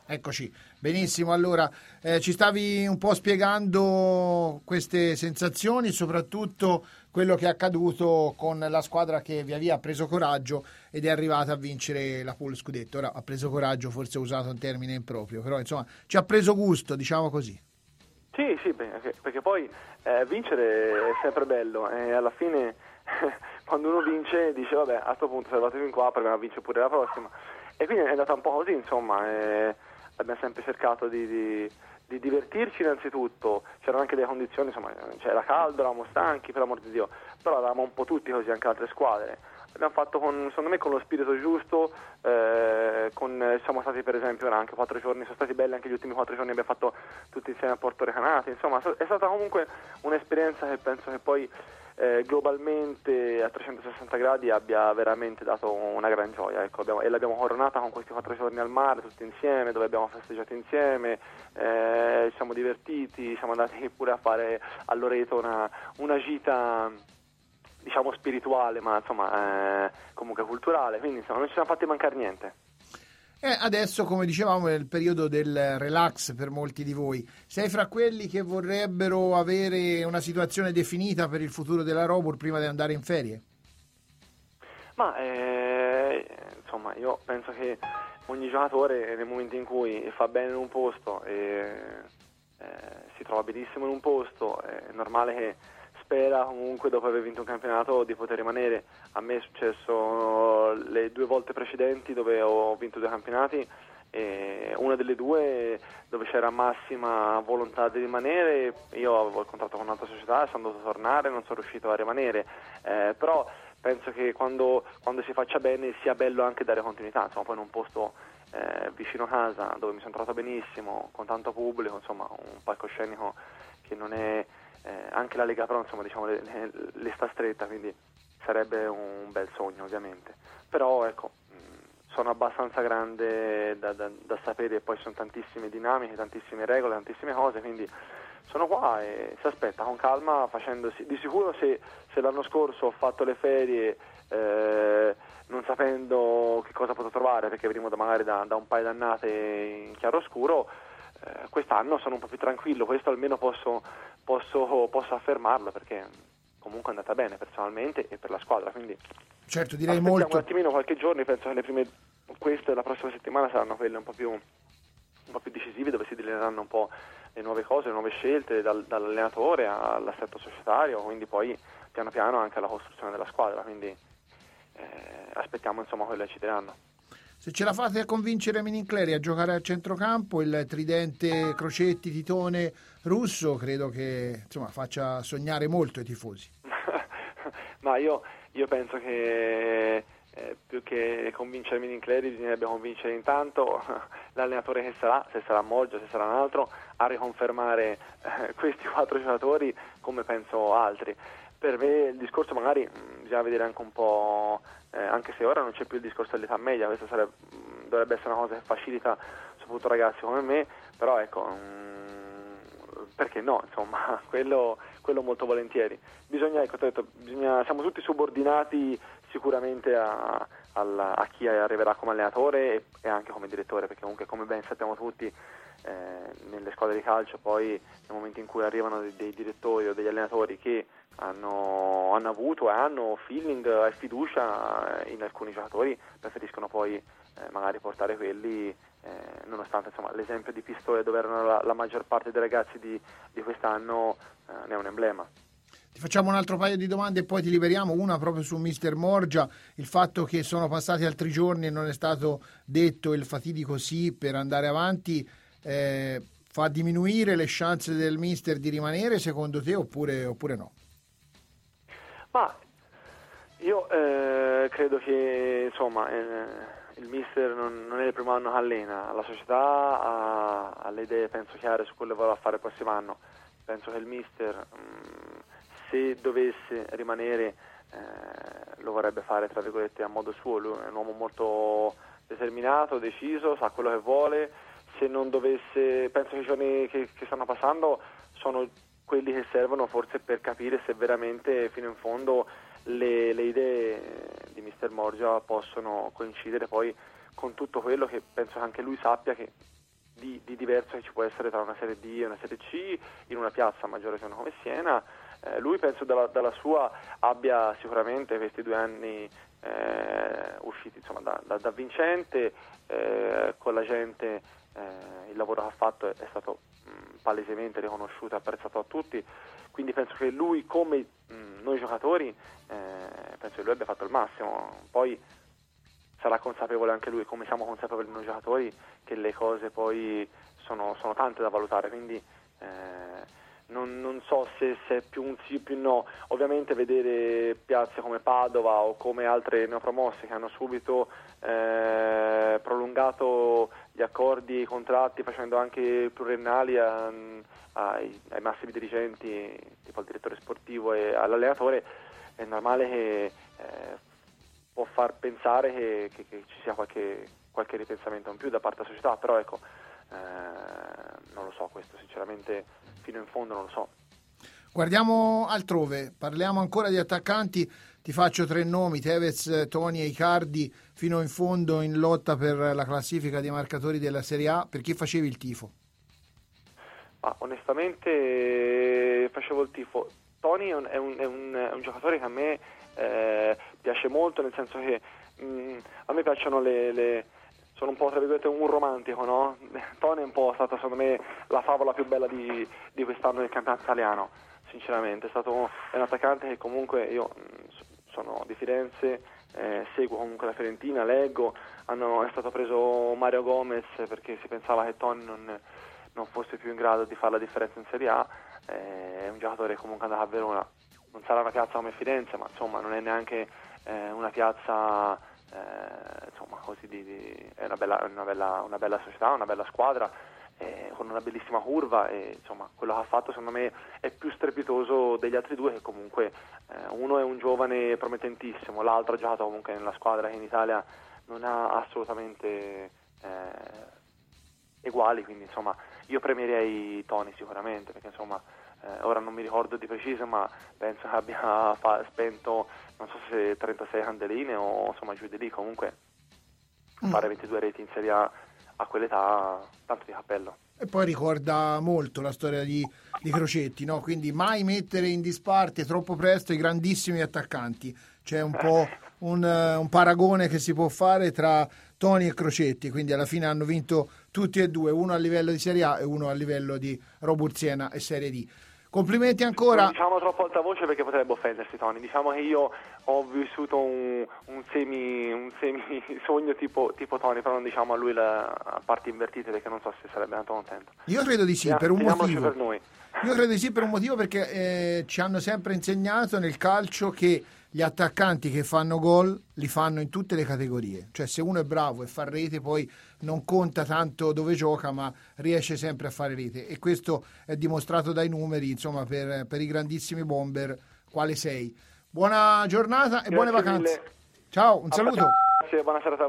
Eccoci, benissimo. Allora, ci stavi un po' spiegando queste sensazioni, soprattutto quello che è accaduto con la squadra che via via ha preso coraggio ed è arrivata a vincere la Pool Scudetto. Ora, ha preso coraggio, forse ho usato un termine improprio, però insomma ci ha preso gusto, diciamo così. Sì, perché poi vincere è sempre bello e alla fine quando uno vince dice vabbè, a questo punto sei arrivato fin qua, proviamo a vincere pure la prossima. E quindi è andata un po' così, insomma, abbiamo sempre cercato di divertirci innanzitutto, c'erano anche delle condizioni, insomma, c'era caldo, eravamo stanchi, per l'amor di Dio, però eravamo un po' tutti così, anche altre squadre. Abbiamo fatto secondo me con lo spirito giusto, siamo stati per esempio anche 4 giorni, sono stati belli anche gli ultimi 4 giorni, abbiamo fatto tutti insieme a Porto Recanati, insomma è stata comunque un'esperienza che penso che poi globalmente a 360 gradi abbia veramente dato una gran gioia, ecco, e l'abbiamo coronata con questi 4 giorni al mare tutti insieme, dove abbiamo festeggiato insieme, ci siamo divertiti, siamo andati pure a fare a Loreto una gita, diciamo spirituale, ma insomma comunque culturale, quindi insomma non ci siamo fatti mancare niente. Adesso, come dicevamo, è il periodo del relax per molti di voi. Sei fra quelli che vorrebbero avere una situazione definita per il futuro della Robur prima di andare in ferie? Ma insomma, io penso che ogni giocatore nel momento in cui fa bene in un posto e si trova benissimo in un posto, è normale che spera comunque dopo aver vinto un campionato di poter rimanere. A me è successo le 2 volte precedenti dove ho vinto 2 campionati, e una delle 2 dove c'era massima volontà di rimanere, io avevo il contratto con un'altra società, sono dovuto tornare, non sono riuscito a rimanere, però penso che quando si faccia bene sia bello anche dare continuità, insomma, poi in un posto vicino casa dove mi sono trovato benissimo, con tanto pubblico, insomma un palcoscenico che non è anche la Lega Pro, insomma, diciamo le sta stretta, quindi sarebbe un bel sogno ovviamente, però ecco, sono abbastanza grande da sapere, e poi sono tantissime dinamiche, tantissime regole, tantissime cose, quindi sono qua e si aspetta con calma, facendosi di sicuro. Se l'anno scorso ho fatto le ferie non sapendo che cosa potrò trovare, perché venivo magari da un paio d'annate in chiaroscuro, quest'anno sono un po' più tranquillo, questo almeno posso affermarlo, perché comunque è andata bene personalmente e per la squadra, quindi certo, direi aspettiamo molto. un attimino qualche giorno, penso che le prime, questa e la prossima settimana saranno quelle un po' più decisive, dove si delineeranno un po' le nuove cose, le nuove scelte dall'allenatore all'assetto societario, quindi poi piano piano anche alla costruzione della squadra, quindi aspettiamo insomma quello che ci diranno. Se ce la fate a convincere Minincleri a giocare al centrocampo, il tridente Crocetti, Titone, Russo, credo che insomma faccia sognare molto i tifosi. Ma io penso che più che convincere Minincleri bisognerebbe convincere intanto l'allenatore che sarà, se sarà Moggia, se sarà un altro, a riconfermare questi 4 giocatori, come penso altri. Per me il discorso magari bisogna vedere anche un po', anche se ora non c'è più il discorso dell'età media, questo dovrebbe essere una cosa che facilita soprattutto ragazzi come me, però ecco, perché no, insomma, quello molto volentieri. Ecco, siamo tutti subordinati sicuramente a chi arriverà come allenatore e anche come direttore, perché comunque, come ben sappiamo tutti, nelle squadre di calcio poi nel momento in cui arrivano dei direttori o degli allenatori che hanno avuto e hanno feeling e fiducia in alcuni giocatori, preferiscono poi magari portare quelli, nonostante insomma l'esempio di Pistoia, dove erano la maggior parte dei ragazzi di quest'anno, ne è un emblema. Ti facciamo un altro paio di domande e poi ti liberiamo. Una proprio su Mister Morgia, il fatto che sono passati altri giorni e non è stato detto il fatidico sì per andare avanti, fa diminuire le chance del Mister di rimanere secondo te oppure no? Ma io credo che insomma il Mister non è il primo anno che allena, la società ha le idee penso chiare su quello che vorrà fare il prossimo anno. Penso che il Mister se dovesse rimanere lo vorrebbe fare tra virgolette a modo suo. Lui è un uomo molto determinato, deciso, sa quello che vuole. Se non dovesse, penso che i giorni che stanno passando sono quelli che servono forse per capire se veramente fino in fondo le idee di Mister Morgia possono coincidere poi con tutto quello che penso che anche lui sappia, che di diverso che ci può essere tra una Serie D e una Serie C in una piazza maggiore come Siena. Lui penso dalla sua abbia sicuramente questi 2 anni usciti insomma da vincente, con la gente il lavoro che ha fatto è stato palesemente riconosciuto e apprezzato a tutti, quindi penso che lui come noi giocatori penso che lui abbia fatto il massimo. Poi sarà consapevole anche lui, come siamo consapevoli noi giocatori, che le cose poi sono tante da valutare, quindi non so se è più un sì o più no. Ovviamente vedere piazze come Padova o come altre neopromosse che hanno subito prolungato gli accordi, i contratti, facendo anche pluriennali ai massimi dirigenti, tipo al direttore sportivo e all'allenatore, è normale che può far pensare che ci sia qualche ripensamento in più da parte della società, però ecco, non lo so, questo sinceramente fino in fondo non lo so. Guardiamo altrove, parliamo ancora di attaccanti, ti faccio 3 nomi: Tevez, Toni e Icardi, fino in fondo in lotta per la classifica dei marcatori della Serie A. Per chi facevi il tifo? Onestamente facevo il tifo. Toni è un giocatore che a me piace molto, nel senso che a me piacciono sono un po' tra virgolette un romantico, no? Toni è un po' stata secondo me la favola più bella di quest'anno del campionato italiano, sinceramente. È un attaccante che comunque io sono di Firenze, seguo comunque la Fiorentina, leggo, è stato preso Mario Gomez perché si pensava che Toni non fosse più in grado di fare la differenza in Serie A. È un giocatore comunque andato a Verona, non sarà una piazza come Firenze, ma insomma non è neanche una piazza insomma così è una bella società, una bella squadra, con una bellissima curva, e insomma quello che ha fatto secondo me è più strepitoso degli altri 2, che comunque uno è un giovane promettentissimo, l'altro ha giocato comunque nella squadra che in Italia non ha assolutamente uguali, quindi insomma io premierei Toni sicuramente, perché insomma ora non mi ricordo di preciso, ma penso che abbia spento non so se 36 candeline o insomma giù di lì, comunque fare 22 reti in Serie A a quell'età, tanto di cappello. E poi ricorda molto la storia di Crocetti, no? Quindi mai mettere in disparte troppo presto i grandissimi attaccanti. C'è un po' un paragone che si può fare tra Toni e Crocetti, quindi alla fine hanno vinto tutti e 2, uno a livello di Serie A e uno a livello di Roburziena e Serie D. Complimenti ancora. Non diciamo troppo alta voce perché potrebbe offendersi Toni. Diciamo che io ho vissuto un semi sogno tipo Toni, però non diciamo a lui a parti invertite, perché non so se sarebbe tanto contento. Io credo di sì, per un motivo. Per noi. Io credo di sì per un motivo, perché ci hanno sempre insegnato nel calcio che gli attaccanti che fanno gol li fanno in tutte le categorie, cioè se uno è bravo e fa rete poi non conta tanto dove gioca, ma riesce sempre a fare rete, e questo è dimostrato dai numeri, insomma, per i grandissimi bomber quale sei. Buona giornata e buone vacanze. Mille. Ciao, un saluto. Grazie, buona serata.